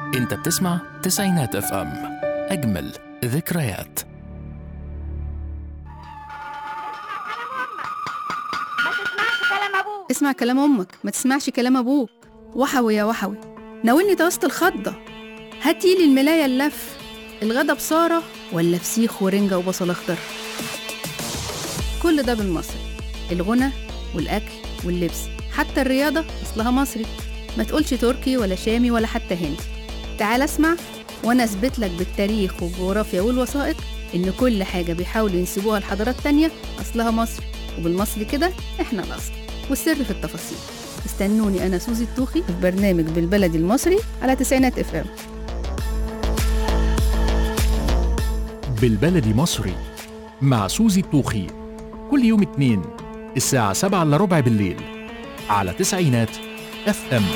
انت بتسمع تسعينات اف ام، اجمل ذكريات. اسمع كلام امك، ما تسمعش كلام ابوك. وحوي يا وحوي، ناولني توسط الخضة. هاتيلي الملاية اللف. الغدا بصارة ولا فسيخ ورنجة وبصل اخضر؟ كل ده بالمصري، الغنى والأكل واللبس، حتى الرياضة أصلها مصري. ما تقولش تركي ولا شامي ولا حتى هندي. تعال اسمع وانا اثبت لك بالتاريخ والجغرافيا والوثائق ان كل حاجة بيحاولوا ينسبوها لحضارات تانية أصلها مصري، وبالمصري كده احنا الأصل، والسر في التفاصيل. استنوني أنا سوزي الطوخي في برنامج بالبلدي المصري على تسعينات اف ام. بالبلدي مصري مع سوزي الطوخي، كل يوم اثنين الساعة 7:15 بالليل على تسعينات اف ام.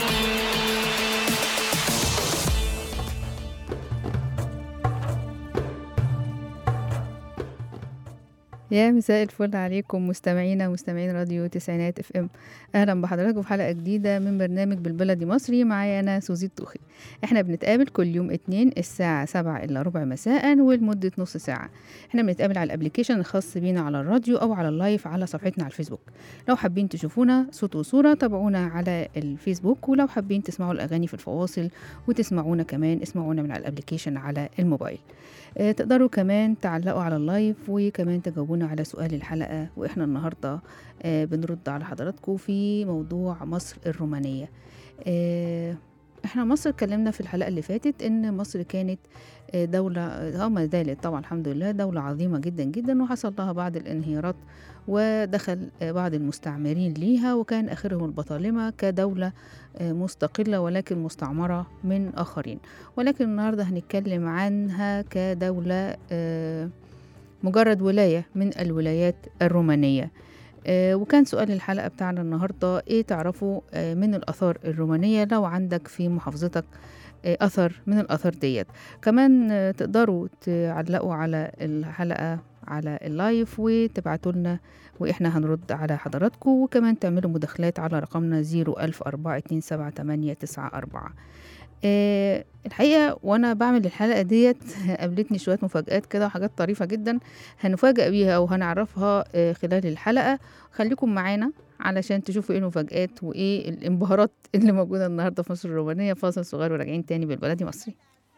يا مساء الفل عليكم مستمعينا ومستمعين راديو تسعينات اف ام. اهلا بحضراتكم في حلقه جديده من برنامج بالبلدي مصري. معايا انا سوزي الطوخي. احنا بنتقابل كل يوم اثنين الساعه 7:15 مساء ولمده نص ساعه. احنا بنتقابل على الابليكيشن الخاص بينا على الراديو او على اللايف على صفحتنا على الفيسبوك. لو حابين تشوفونا صوت وصوره تابعونا على الفيسبوك، ولو حابين تسمعوا الاغاني في الفواصل وتسمعونا كمان اسمعونا من على الابليكيشن على الموبايل. تقدروا كمان تعلقوا على اللايف وكمان تجاوبونا على سؤال الحلقة. وإحنا النهاردة بنرد على حضراتكم في موضوع مصر الرومانية. إحنا مصر اتكلمنا في الحلقة اللي فاتت إن مصر كانت دولة ما زالت طبعا الحمد لله دولة عظيمة جدا جدا، وحصل لها بعض الانهيارات ودخل بعض المستعمرين ليها، وكان آخرهم البطالمة كدولة مستقلة ولكن مستعمرة من آخرين. ولكن النهاردة هنتكلم عنها كدولة مجرد ولاية من الولايات الرومانية. وكان سؤال الحلقة بتاعنا النهاردة ايه تعرفوا من الآثار الرومانية لو عندك في محافظتك أثر من الآثار ديت. كمان تقدروا تعلقوا على الحلقة على اللايف وتبعتوا لنا وإحنا هنرد على حضراتكم، وكمان تعملوا مداخلات على رقمنا 01042278994. الحقيقة وأنا بعمل الحلقة ديت قابلتني شوية مفاجآت كده وحاجات طريفة جدا هنفاجأ بيها وهنعرفها خلال الحلقة. خليكم معانا علشان تشوفوا ايه المفاجآت وايه الانبهارات اللي موجودة النهاردة في مصر الرومانية. فاصل صغير وراجعين تاني بالبلدي مصري.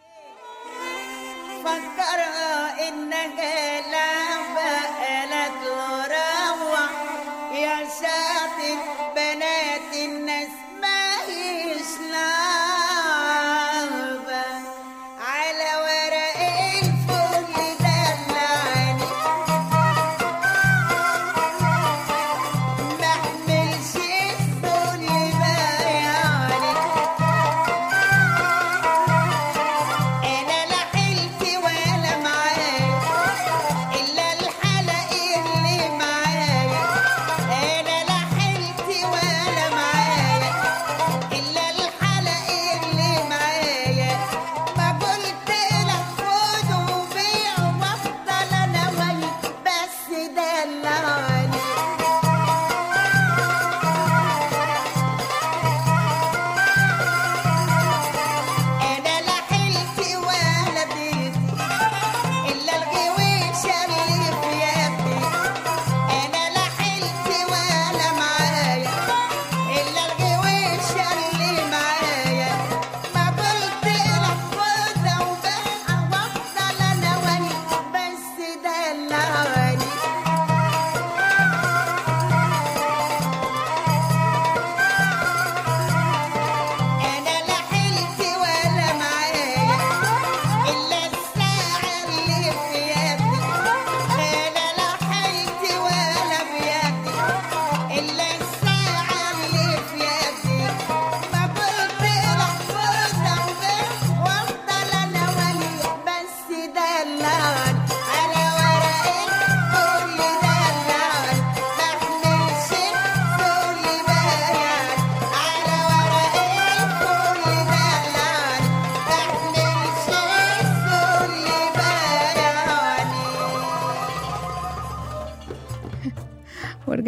فكرها إنك لعبة لا تروح يا شاطر بنات الناس ما هيش لعبة على ورق الفل دلعني ما احملش الدنيا بايعني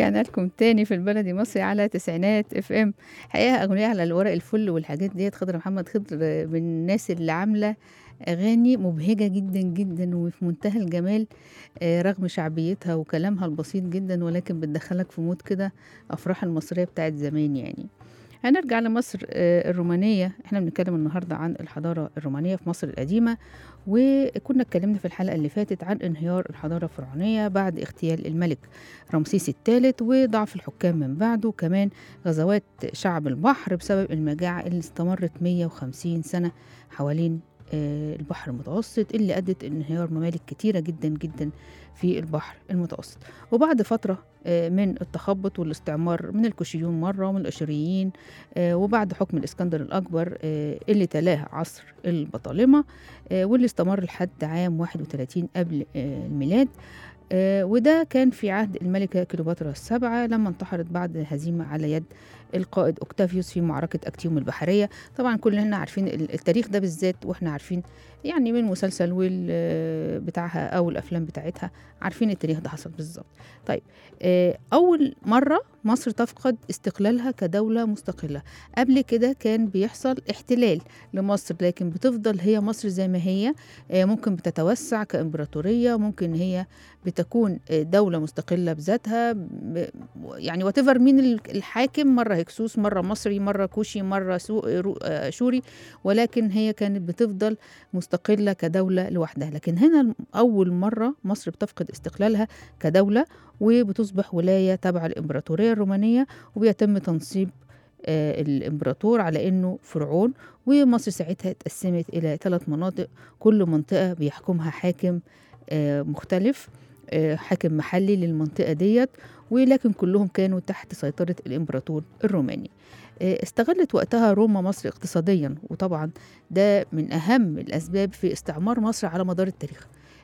ورجعنا لكم تاني في البلدي مصري على تسعينات اف ام. حقيقة أغنية على الورق الفل والحاجات ديت، خضر محمد خضر من الناس اللي عاملة أغاني مبهجة جدا جدا وفي منتهى الجمال، رغم شعبيتها وكلامها البسيط جدا، ولكن بتدخلك في مود كده أفراح المصرية بتاعت زمان يعني. هنرجع لمصر الرومانية. احنا بنتكلم النهاردة عن الحضارة الرومانية في مصر القديمة، وكنا اتكلمنا في الحلقة اللي فاتت عن انهيار الحضارة الفرعونية بعد اغتيال الملك رمسيس الثالث وضعف الحكام من بعده، كمان غزوات شعب البحر بسبب المجاعة اللي استمرت 150 سنة حوالين البحر المتوسط، اللي أدت انهيار ممالك كتيرة جدا جدا في البحر المتوسط. وبعد فترة من التخبط والاستعمار من الكوشيون مرة ومن الأشوريين، وبعد حكم الإسكندر الأكبر اللي تلاه عصر البطالمة، واللي استمر لحد عام 31 قبل الميلاد. وده كان في عهد الملكة كليوباترا السبعة لما انتحرت بعد هزيمة على يد القائد أوكتافيوس في معركة أكتيوم البحرية. طبعا كلنا عارفين التاريخ ده بالذات، واحنا عارفين يعني من مسلسل ويل بتاعها أو الأفلام بتاعتها، عارفين التاريخ ده حصل بالظبط. طيب أول مرة مصر تفقد استقلالها كدولة مستقلة. قبل كده كان بيحصل احتلال لمصر، لكن بتفضل هي مصر زي ما هي، ممكن بتتوسع كإمبراطورية، ممكن هي بتكون دولة مستقلة بذاتها، يعني واتيفر مين الحاكم، مرة هكسوس، مرة مصري، مرة كوشي، مرة شوري، ولكن هي كانت بتفضل مستقلة كدولة لوحدها. لكن هنا أول مرة مصر بتفقد استقلالها كدولة وبتصبح ولاية تبع الإمبراطورية الرومانية، وبيتم تنصيب الإمبراطور على إنه فرعون. ومصر ساعتها اتقسمت إلى 3 مناطق، كل منطقة بيحكمها حاكم مختلف، حاكم محلي للمنطقة ديت، ولكن كلهم كانوا تحت سيطرة الإمبراطور الروماني. استغلت وقتها روما مصر اقتصاديا، وطبعا ده من أهم الأسباب في استعمار مصر على مدار التاريخ،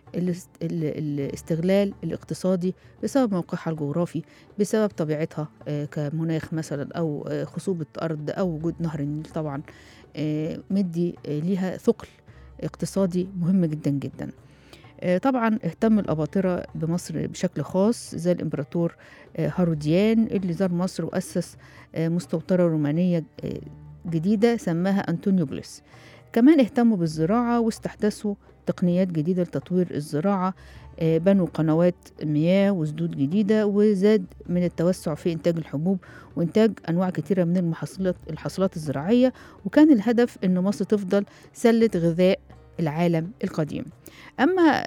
الاستغلال الاقتصادي بسبب موقعها الجغرافي، بسبب طبيعتها كمناخ مثلا، أو خصوبة أرض، أو وجود نهر النيل طبعا مدي ليها ثقل اقتصادي مهم جدا جدا. طبعا اهتم الأباطرة بمصر بشكل خاص، زي الإمبراطور هاروديان اللي زار مصر وأسس مستوطنة رومانية جديدة سماها أنطونيوبوليس. كمان اهتموا بالزراعة واستحدثوا تقنيات جديدة لتطوير الزراعة، بنوا قنوات مياه وسدود جديدة، وزاد من التوسع في إنتاج الحبوب وإنتاج أنواع كثيرة من الحاصلات الزراعية، وكان الهدف أن مصر تفضل سلة غذاء العالم القديم. أما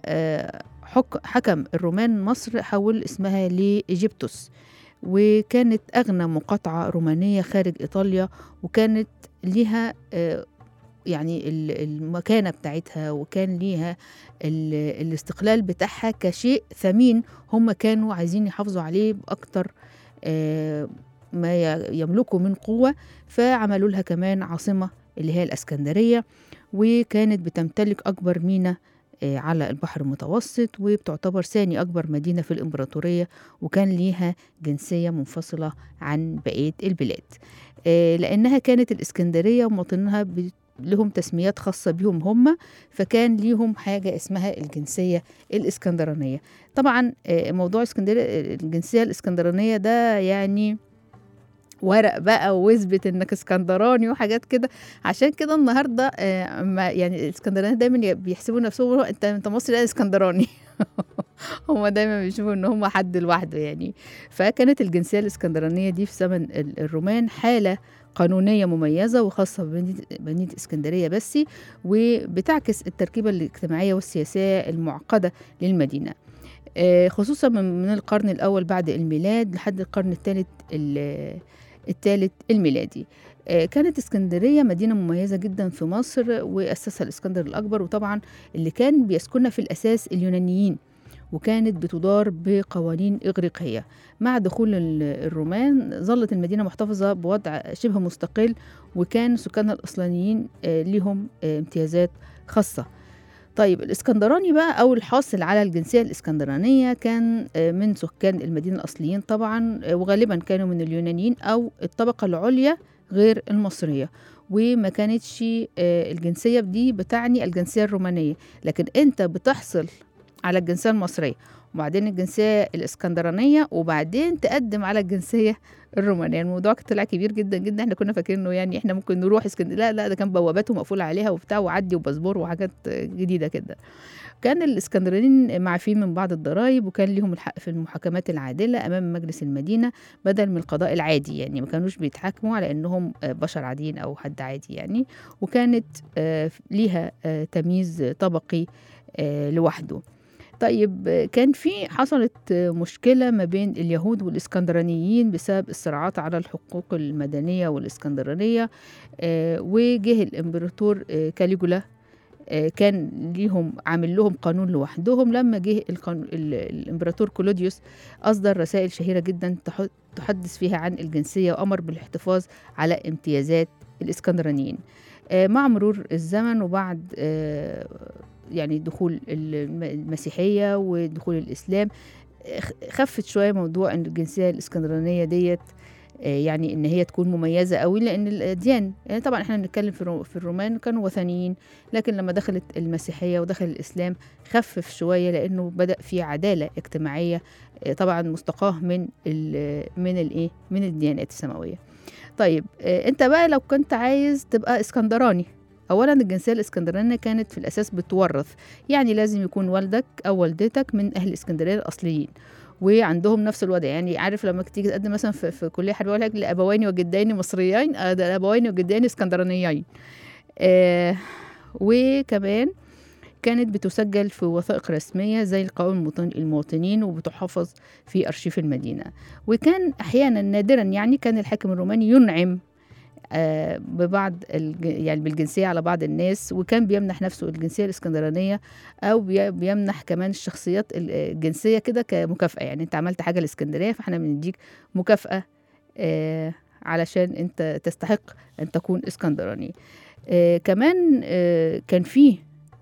حكم الرومان مصر حول اسمها لإيجيبتوس، وكانت أغنى مقاطعة رومانية خارج إيطاليا، وكانت ليها يعني المكانة بتاعتها، وكان ليها الاستقلال بتاعها كشيء ثمين هم كانوا عايزين يحافظوا عليه بأكتر ما يملكوا من قوة. فعملوا لها كمان عاصمة اللي هي الإسكندرية، وكانت بتمتلك أكبر ميناء على البحر المتوسط، وبتعتبر ثاني أكبر مدينة في الإمبراطورية، وكان ليها جنسية منفصلة عن بقية البلاد، لأنها كانت الإسكندرية ومواطنها لهم تسميات خاصة بهم هم، فكان ليهم حاجة اسمها الجنسية الإسكندرانية. طبعا موضوع الجنسية الإسكندرانية ده يعني ورق بقى واثبت انك اسكندراني وحاجات كده. عشان كده النهارده يعني الاسكندرانيين دايما بيحسبوا نفسهم انت مصري، لا اسكندراني. هم دايما بيشوفوا ان هم حد لوحده يعني. فكانت الجنسيه الاسكندرانيه دي في زمن الرومان حاله قانونيه مميزه وخاصه بمدينه اسكندريه بس، وبتعكس التركيبه الاجتماعيه والسياسيه المعقده للمدينه، خصوصا من القرن الاول بعد الميلاد لحد القرن الثالث الميلادي. كانت اسكندرية مدينة مميزة جدا في مصر، وأسسها الإسكندر الأكبر، وطبعا اللي كان بيسكنها في الأساس اليونانيين، وكانت بتدار بقوانين إغريقية. مع دخول الرومان ظلت المدينة محتفظة بوضع شبه مستقل، وكان سكانها الأصليين لهم امتيازات خاصة. طيب الإسكندراني بقى أو الحاصل على الجنسية الإسكندرانية كان من سكان المدينة الأصليين طبعا، وغالبا كانوا من اليونانيين أو الطبقة العليا غير المصرية، وما كانتش الجنسية دي بتعني الجنسية الرومانية. لكن أنت بتحصل على الجنسية المصرية وبعدين الجنسية الإسكندرانية، وبعدين تقدم على الجنسية الرومانية. الموضوع طلع كبير جدا جدا. احنا كنا فاكرين انه يعني احنا ممكن نروح اسكندرية، لا ده كان بواباته مقفولة عليها وبتاع وعدي وباسبور وحاجات جديدة كده. كان الإسكندرانيين معفين من بعض الضرائب، وكان لهم الحق في المحاكمات العادلة أمام مجلس المدينة بدل من القضاء العادي، يعني ما كانوش بيتحاكموا على أنهم بشر عاديين أو حد عادي يعني. وكانت ليها تمييز طبقي لوحده. طيب كان حصلت مشكلة ما بين اليهود والإسكندرانيين بسبب الصراعات على الحقوق المدنية والإسكندرانية. وجه الإمبراطور كاليجولا كان ليهم عامل لهم قانون لوحدهم. لما جه الإمبراطور كلوديوس أصدر رسائل شهيرة جدا تحدث فيها عن الجنسية، وأمر بالاحتفاظ على امتيازات الإسكندرانيين. مع مرور الزمن وبعد يعني دخول المسيحية ودخول الإسلام خفت شوية موضوع أن الجنسية الإسكندرانية ديت يعني ان هي تكون مميزه قوي، لان الاديان يعني طبعا احنا بنتكلم في الرومان كانوا وثنيين، لكن لما دخلت المسيحيه ودخل الاسلام خفف شويه، لانه بدا في عداله اجتماعيه طبعا مستقاه من الديانات السماويه. طيب انت بقى لو كنت عايز تبقى اسكندراني، اولا الجنسيه الاسكندرانيه كانت في الاساس بتورث، يعني لازم يكون والدك او والدتك من اهل اسكندريه الاصليين وعندهم نفس الوضع. يعني عارف لما تيجي تقدم مثلا في كليه حربيه يقول لك لابوين وجدين مصريين، ده الابوين وجدين اسكندرانيين. وكمان كانت بتسجل في وثائق رسميه زي القوائم المواطنين، وبتحافظ في ارشيف المدينه. وكان احيانا نادرا يعني كان الحاكم الروماني ينعم ببعض يعني بالجنسية على بعض الناس، وكان بيمنح نفسه الجنسية الإسكندرانية، أو بيمنح كمان الشخصيات الجنسية كده كمكافأة. يعني أنت عملت حاجة لإسكندرية فإحنا بنديك مكافأة علشان أنت تستحق أن تكون إسكندراني. كمان كان فيه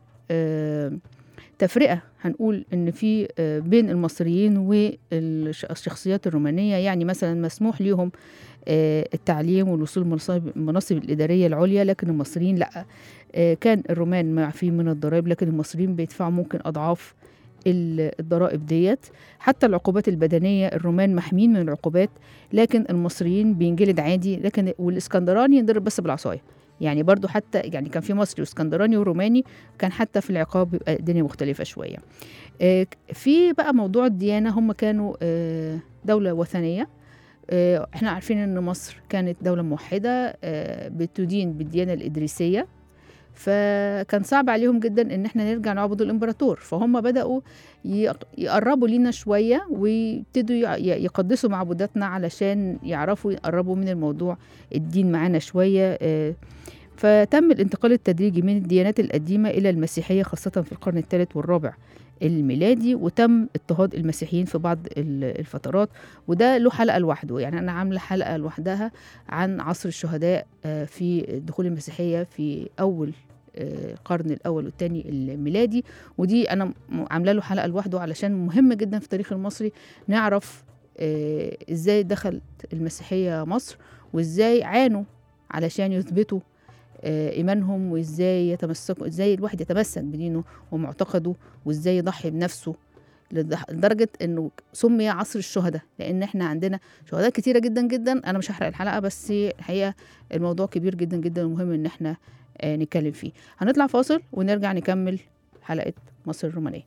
تفرقة هنقول إن في بين المصريين والشخصيات الرومانية. يعني مثلا مسموح ليهم التعليم والوصول المناصب الإدارية العليا، لكن المصريين لأ. كان الرومان معفين من الضرائب، لكن المصريين بيدفعوا ممكن أضعاف الضرائب ديت. حتى العقوبات البدنية الرومان محمين من العقوبات، لكن المصريين بينجلد عادي، لكن والإسكندراني ينضرب بس بالعصاية. يعني برضو حتى يعني كان في مصري واسكندراني وروماني، كان حتى في العقاب بيبقى الدنيا مختلفة شوية. في بقى موضوع الديانة، هم كانوا دولة وثنية. احنا عارفين ان مصر كانت دولة موحدة بتدين بالديانة الإدريسية، فكان صعب عليهم جدا ان احنا نرجع نعبد الامبراطور. فهم بدأوا يقربوا لينا شوية ويبتدوا يقدسوا معبوداتنا علشان يعرفوا يقربوا من الموضوع الدين معانا شوية. فتم الانتقال التدريجي من الديانات القديمة إلى المسيحية، خاصة في القرن الثالث والرابع الميلادي، وتم اضطهاد المسيحيين في بعض الفترات، وده له حلقة لوحده. يعني أنا عاملة حلقة لوحدها عن عصر الشهداء في دخول المسيحية في أول القرن الأول والثاني الميلادي، ودي أنا عاملة له حلقة لوحده علشان مهم جدا في التاريخ المصري نعرف إزاي دخلت المسيحية مصر، وإزاي عانوا علشان يثبتوا إيمانهم، وإزاي يتمسكوا، إزاي الواحد يتمسك بدينه ومعتقده، وإزاي يضحي بنفسه لدرجة إنه سمي عصر الشهداء، لأن إحنا عندنا شهداء كتيرة جدا جدا. أنا مش هحرق الحلقة، بس الحقيقة الموضوع كبير جدا جدا ومهم إن إحنا نتكلم فيه. هنطلع فاصل ونرجع نكمل حلقة مصر الرومانية.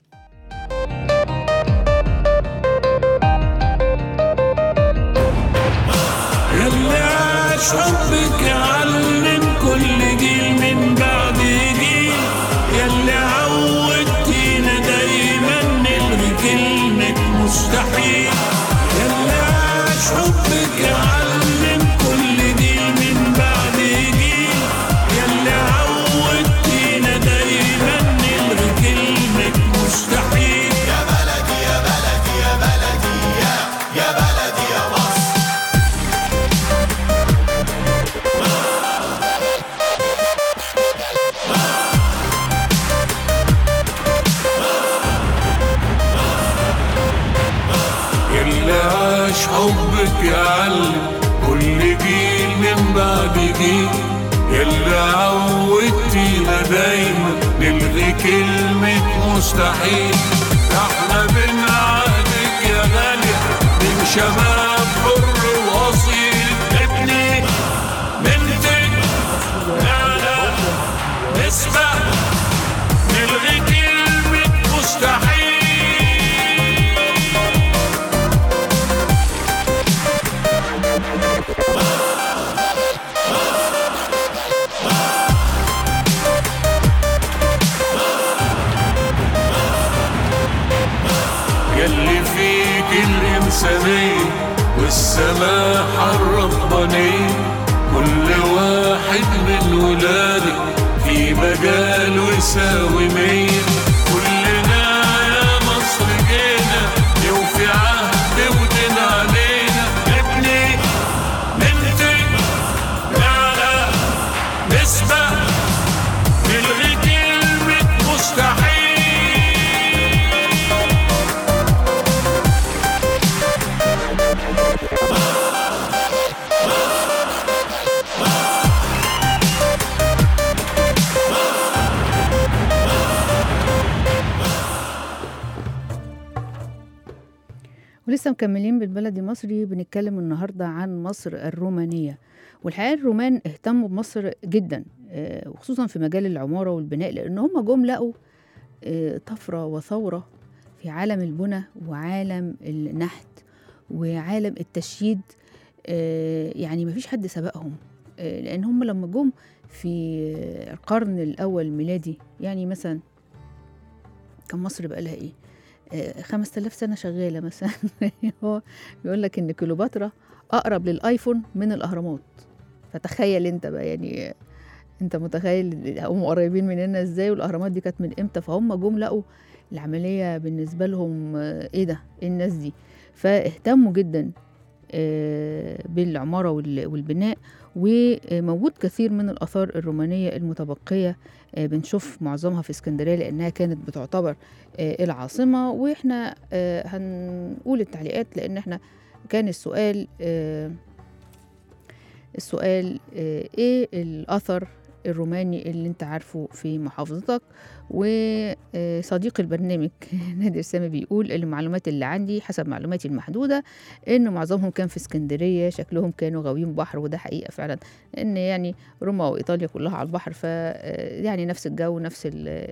يلي عاش حبك يعلم كل جيل من بعد جيل، يلي عودتينا دايما نلغي كلمة مستحيل، يلي عاش حبك يعلم كل جيل من بعد جيل، يلي عودتينا دايما نلغي كلمة مستحيل. يا بلدي يا بلدي يا بلدي يا بلدي يا مصر. حبك يعلم كل جيل من بعد جيل، يلي عودتينا دايما نلغي كلمة مستحيل. احنا شباب حر وأصيل، ابني منتج، لا لا نسبة، نلغي كلمة مستحيل. يلي فيك الإنسانية والسماحة الربانية، كل واحد من ولادك في مجاله يساوي 100. كلنا يا مصر جينا يوفي عهد ودين علينا، ابني منتج، لا لا نسبة، نلغي كلمة مستحيل. ولسه مكملين بالبلدي مصري، بنتكلم النهاردة عن مصر الرومانية. والحقيقة الرومان اهتموا بمصر جدا، وخصوصا في مجال العمارة والبناء، لأن هم جم لقوا طفرة وثورة في عالم البنى وعالم النحت وعالم التشييد. يعني مفيش حد سبقهم، لأن هم لما جم في القرن الأول الميلادي، يعني مثلا كان مصر بقى لها إيه 5000 سنة شغالة مثلا. هو بيقول لك إن كليوباترا أقرب للآيفون من الأهرامات. فتخيل أنت بقى، يعني أنت متخيل هم قريبين مننا إزاي، والأهرامات دي كانت من إمتى. فهم جم لقوا العملية بالنسبة لهم إيه ده، إيه الناس دي. فاهتموا جدا بالعمارة والبناء، وموجود كثير من الآثار الرومانية المتبقية. بنشوف معظمها في اسكندرية لأنها كانت بتعتبر العاصمة. وإحنا هنقول التعليقات، لأن إحنا كان السؤال إيه الأثر الروماني اللي انت عارفه في محافظتك. وصديق البرنامج نادر سامي بيقول المعلومات اللي عندي حسب معلوماتي المحدودة ان معظمهم كان في اسكندرية، شكلهم كانوا غاويين بحر. وده حقيقة فعلا، ان يعني روما وايطاليا كلها على البحر، ف يعني نفس الجو، نفس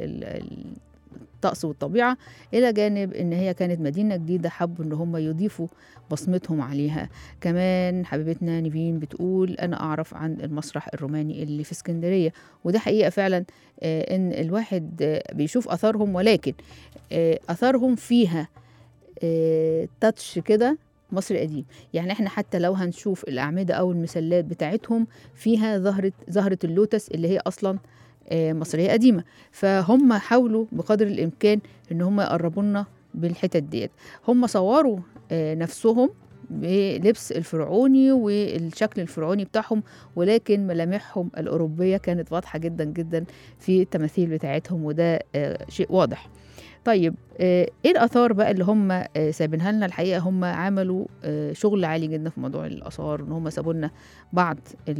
الطقس والطبيعة، إلى جانب إن هي كانت مدينة جديدة حبوا إن هم يضيفوا بصمتهم عليها. كمان حبيبتنا نيفين بتقول أنا أعرف عن المسرح الروماني اللي في اسكندرية. وده حقيقة فعلا، إن الواحد بيشوف أثارهم، ولكن أثارهم فيها تاتش كده مصري قديم. يعني احنا حتى لو هنشوف الأعمدة أو المسلات بتاعتهم فيها زهرة اللوتس اللي هي أصلا مصرية قديمة. فهم حاولوا بقدر الإمكان إن هم يقربونا بالحتت ديت. هم صوروا نفسهم بلبس الفرعوني والشكل الفرعوني بتاعهم، ولكن ملامحهم الأوروبية كانت واضحة جدا جدا في التماثيل بتاعتهم، وده شيء واضح. طيب ايه الآثار بقى اللي هم سايبينها لنا؟ الحقيقة هم عملوا شغل عالي جدا في موضوع الآثار، ان هم سابوا لنا بعض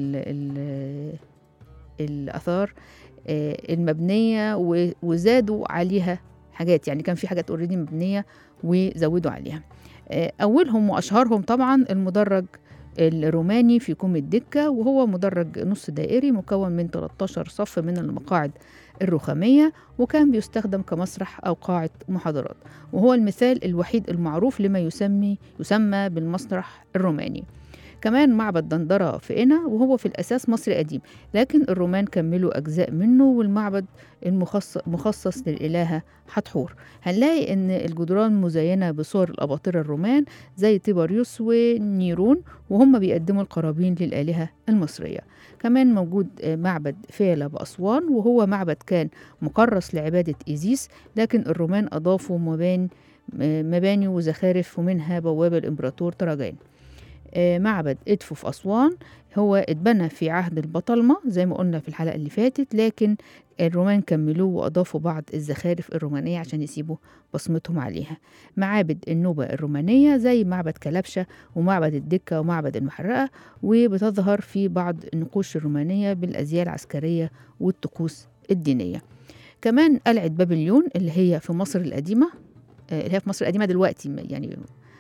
الآثار المبنية وزادوا عليها حاجات. يعني كان في حاجات اوريدي مبنية وزودوا عليها. أولهم وأشهرهم طبعا المدرج الروماني في كوم الدكة، وهو مدرج نص دائري مكون من 13 صف من المقاعد الرخامية، وكان بيستخدم كمسرح أو قاعة محاضرات، وهو المثال الوحيد المعروف لما يسمى بالمسرح الروماني. كمان معبد دندرة في قنا، وهو في الأساس مصري قديم، لكن الرومان كملوا أجزاء منه، والمعبد مخصص للإلهة حتحور. هنلاقي إن الجدران مزينة بصور الأباطرة الرومان زي تيبريوس ونيرون، وهم بيقدموا القرابين للآلهة المصرية. كمان موجود معبد فيلة بأسوان، وهو معبد كان مكرس لعبادة إيزيس، لكن الرومان أضافوا مباني وزخارف، ومنها بوابة الإمبراطور تراجان. معبد إدفو في أسوان هو اتبنى في عهد البطالمة زي ما قلنا في الحلقة اللي فاتت، لكن الرومان كملوه وأضافوا بعض الزخارف الرومانية عشان يسيبوا بصمتهم عليها. معابد النوبة الرومانية زي معبد كلبشة ومعبد الدكة ومعبد المحرقة، وبتظهر في بعض النقوش الرومانية بالأزياء العسكرية والطقوس الدينية. كمان قلعة بابليون اللي هي في مصر القديمة، اللي هي في مصر القديمة دلوقتي، يعني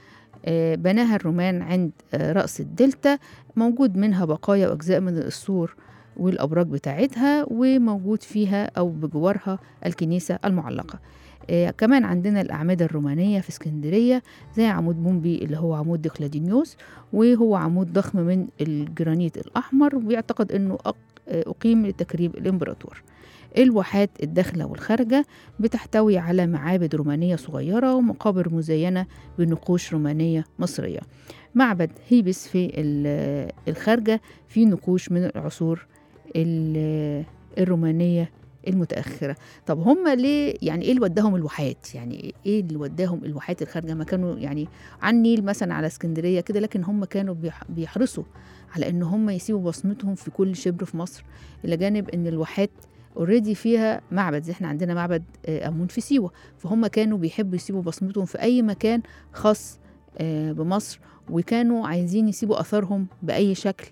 بناها الرومان عند رأس الدلتا، موجود منها بقايا وأجزاء من السور والأبراج بتاعتها، وموجود فيها أو بجوارها الكنيسة المعلقة. كمان عندنا الأعمدة الرومانية في اسكندرية زي عمود بومبي اللي هو عمود ديقلديانوس، وهو عمود ضخم من الجرانيت الأحمر، ويعتقد أنه أقيم لتكريم الإمبراطور. الواحات الداخلة والخارجة بتحتوي على معابد رومانية صغيرة ومقابر مزينة بنقوش رومانية مصرية. معبد هيبس في الخارجة فيه نقوش من العصور الرومانية المتأخرة. طب هم ليه يعني ايه اللي وداهم الواحات؟ يعني ايه اللي وداهم الواحات الخارجة؟ ما كانوا يعني على النيل مثلا على اسكندرية كده، لكن هم كانوا بيحرصوا على ان هم يسيبوا بصمتهم في كل شبر في مصر، الى جانب ان الواحات اوريدي فيها معبد، زي احنا عندنا معبد امون في سيوة، فهم كانوا بيحبوا يسيبوا بصمتهم في اي مكان خاص بمصر، وكانوا عايزين يسيبوا اثرهم باي شكل،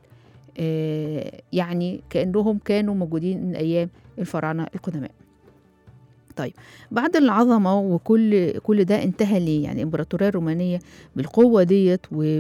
يعني كأنهم كانوا موجودين من أيام الفراعنة القدماء. طيب بعد العظمة وكل ده انتهى ليه؟ يعني الإمبراطورية الرومانية بالقوة ديت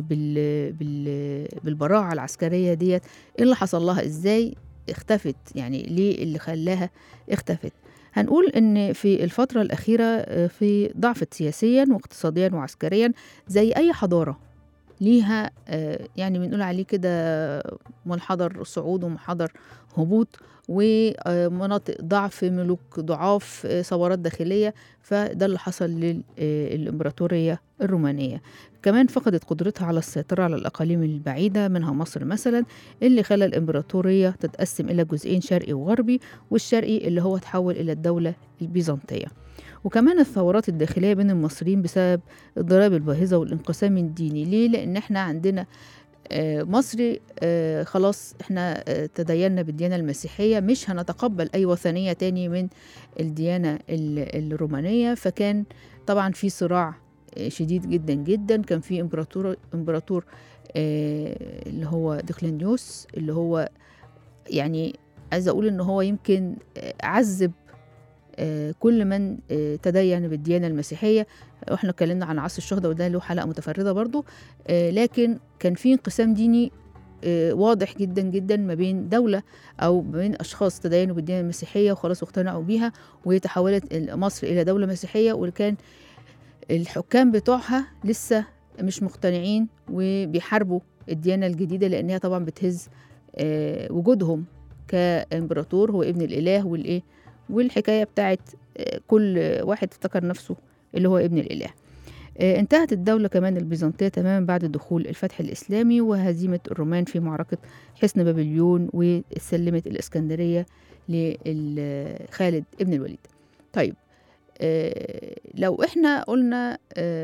وبالبراعة العسكرية ديت، إيه اللي حصل لها؟ إزاي اختفت؟ يعني ليه اللي خلاها اختفت؟ هنقول إن في الفترة الأخيرة في ضعفت سياسيا واقتصاديا وعسكريا زي أي حضارة ليها، يعني بنقول عليه كده منحدر صعود ومنحدر هبوط، ومناطق ضعف، ملوك ضعاف، ثورات داخلية. فده اللي حصل للإمبراطورية الرومانية. كمان فقدت قدرتها على السيطرة على الأقاليم البعيدة منها مصر مثلا، اللي خلى الإمبراطورية تتقسم إلى جزئين، شرقي وغربي، والشرقي اللي هو تحول إلى الدولة البيزنطية. وكمان الثورات الداخلية بين المصريين بسبب الضرائب الباهظة والانقسام الديني. ليه؟ لأن احنا عندنا مصري خلاص احنا تدينا بالديانة المسيحية، مش هنتقبل أي وثنية تاني من الديانة الرومانية. فكان طبعا في صراع شديد جدا جدا. كان في امبراطور اللي هو ديقلديانوس، اللي هو يعني عايزة أقول إن هو يمكن عذب كل من تدين بالديانة المسيحية. واحنا اتكلمنا عن عصر الشهداء وده له حلقة متفردة برضو، لكن كان في انقسام ديني واضح جدا جدا ما بين دولة أو بين أشخاص تدينوا بالديانة المسيحية وخلاص اقتنعوا بيها، وتحولت مصر إلى دولة مسيحية، وكان الحكام بتوعها لسه مش مقتنعين وبيحاربوا الديانة الجديدة، لأنها طبعا بتهز وجودهم كإمبراطور هو ابن الإله والحكاية بتاعت كل واحد افتكر نفسه اللي هو ابن الإله. انتهت الدولة كمان البيزنطية تماما بعد دخول الفتح الإسلامي وهزيمة الرومان في معركة حصن بابليون، وسلمت الإسكندرية لخالد ابن الوليد. طيب لو احنا قلنا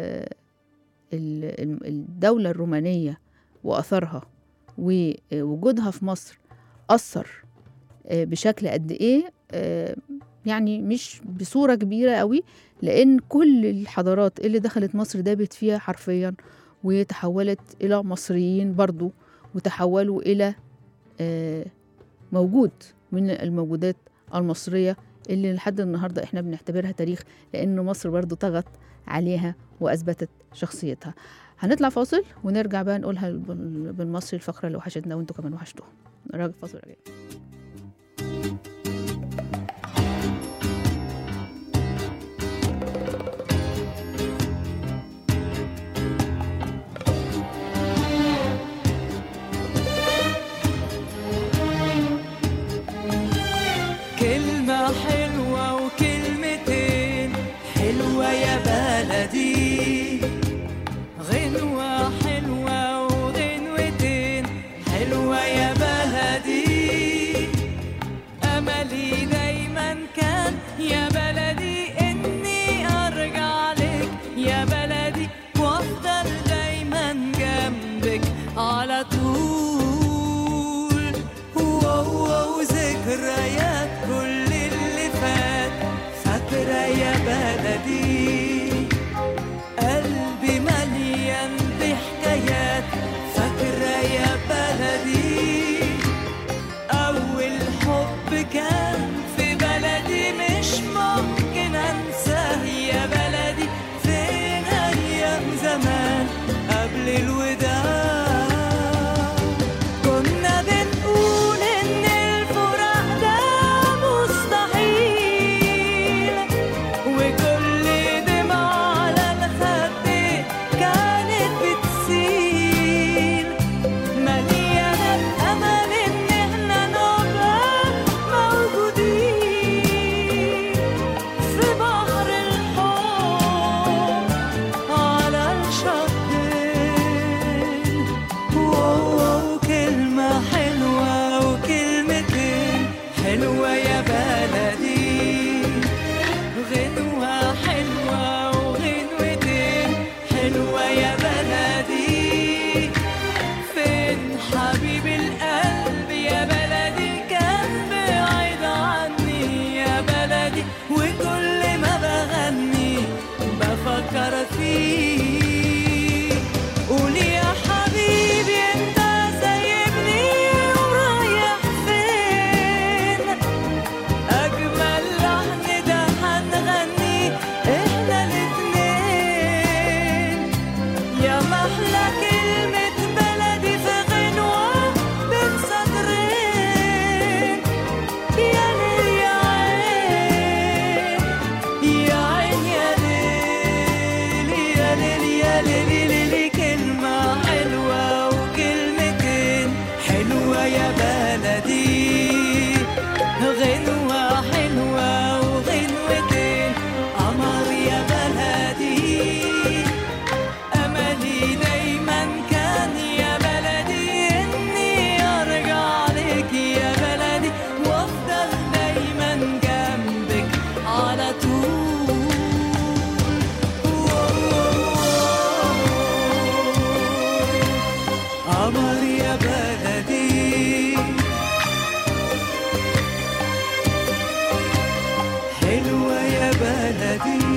الدولة الرومانية وأثرها ووجودها في مصر أثر بشكل قد إيه، يعني مش بصورة كبيرة قوي، لأن كل الحضارات اللي دخلت مصر دابت فيها حرفيا وتحولت إلى مصريين برضو، وتحولوا إلى موجود من الموجودات المصرية اللي لحد النهاردة إحنا بنعتبرها تاريخ، لأن مصر برضو طغت عليها وأثبتت شخصيتها. هنطلع فاصل ونرجع بقى نقولها بالمصري الفقرة اللي وحشتنا وانتوا كمان وحشتوها. راجع فاصل راجع. كلمة حلوة وكلمتين حلوة يا بلدي، غنوة حلوة وغنوتين حلوة يا بلدي. أملي دايما كان يا بلدي إني أرجع لك يا بلدي، وأفضل دايما جنبك على طول. وذكريات كل اللي فات فاكرة يا بلدي، قلبي مليان بحكايات فاكرة يا بلدي. أول حب كان في بلدي مش ممكن حلوة يا بلدي، غنوة حلوة وغنوتين، قمر يا بلدي، أملي دايما كان يا بلدي إني أرجع لك يا بلدي وأفضل دايما جنبك على طول. قمر يا بلدي، حلوة يا بلدي.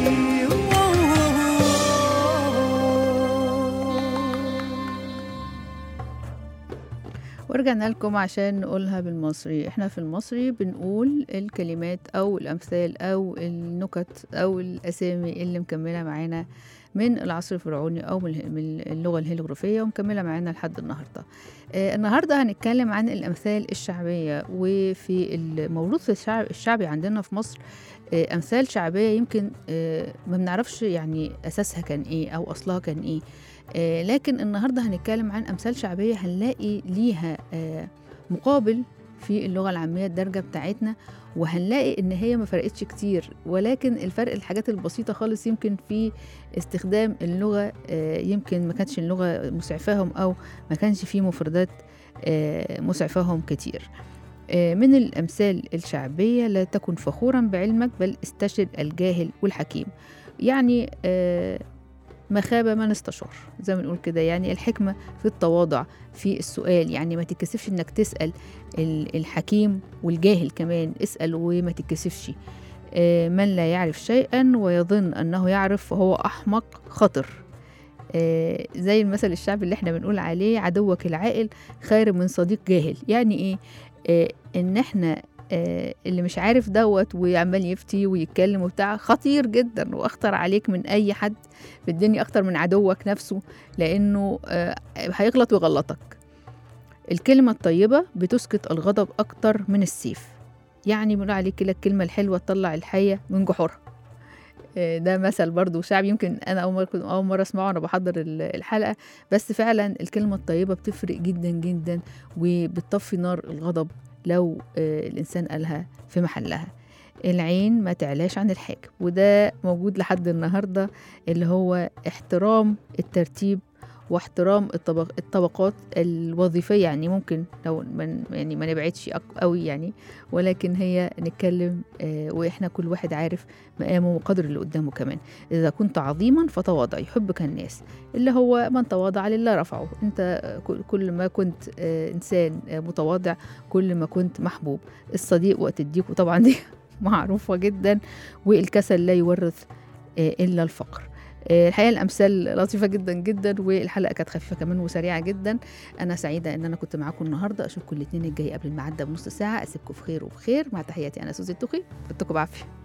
ورجعنا لكم عشان نقولها بالمصري. احنا في المصري بنقول الكلمات او الامثال او النكت او الاسامي اللي مكمله معانا من العصر الفرعوني او من اللغه الهيروغليفيه ومكمله معانا لحد النهارده. النهارده هنتكلم عن الامثال الشعبيه. وفي الموروث الشعبي عندنا في مصر امثال شعبيه يمكن ما بنعرفش يعني اساسها كان ايه او اصلها كان ايه. لكن النهارده هنتكلم عن امثال شعبيه هنلاقي ليها مقابل في اللغه العاميه الدارجه بتاعتنا، وهنلاقي ان هي ما فرقتش كتير، ولكن الفرق الحاجات البسيطه خالص يمكن في استخدام اللغه. يمكن ما كانتش اللغه مسعفاهم او ما كانش في مفردات مسعفاهم كتير. من الامثال الشعبيه: لا تكن فخورا بعلمك بل استشر الجاهل والحكيم. يعني ما خاب من استشار، زي ما نقول كده. يعني الحكمة في التواضع في السؤال، يعني ما تتكسفش انك تسأل الحكيم والجاهل كمان، اسأل وما تتكسفش. من لا يعرف شيئا ويظن أنه يعرف فهو أحمق خطر. زي المثل الشعبي اللي احنا بنقول عليه: عدوك العاقل خير من صديق جاهل. يعني ايه؟ ان احنا اللي مش عارف دوت وعمال يفتي ويتكلم وبتاع خطير جدا واخطر عليك من اي حد في الدنيا، اخطر من عدوك نفسه، لانه هيغلط ويغلطك. الكلمة الطيبة بتسكت الغضب اكتر من السيف. يعني بنقول عليك كده الكلمة الحلوة تطلع الحية من جحورها. ده مثل برضو شعبي يمكن انا اول مرة اسمعه وانا بحضر الحلقة، بس فعلا الكلمة الطيبة بتفرق جدا جدا وبتطفي نار الغضب لو الإنسان قالها في محلها. العين ما تعلاش عن الحاجب، وده موجود لحد النهاردة، اللي هو احترام الترتيب واحترام الطبقات الوظيفية. يعني ممكن لو يعني ما نبعدش قوي يعني، ولكن هي نتكلم وإحنا كل واحد عارف مقامه وقدر اللي قدامه كمان. إذا كنت عظيما فتواضع يحبك الناس، اللي هو من تواضع لله رفعه. أنت كل ما كنت إنسان متواضع كل ما كنت محبوب. الصديق وقت الضيق، وطبعا دي معروفة جدا. والكسل لا يورث إلا الفقر. الحقيقة الأمثال لطيفة جدا جدا، والحلقة كانت خفيفة كمان وسريعة جدا. أنا سعيدة أن أنا كنت معاكم النهاردة. أشوفكم الاثنين الجاي قبل الميعاد بنص ساعة. أسيبكم في خير وبخير، مع تحياتي أنا سوزي التوخي. اتقوا بعافية.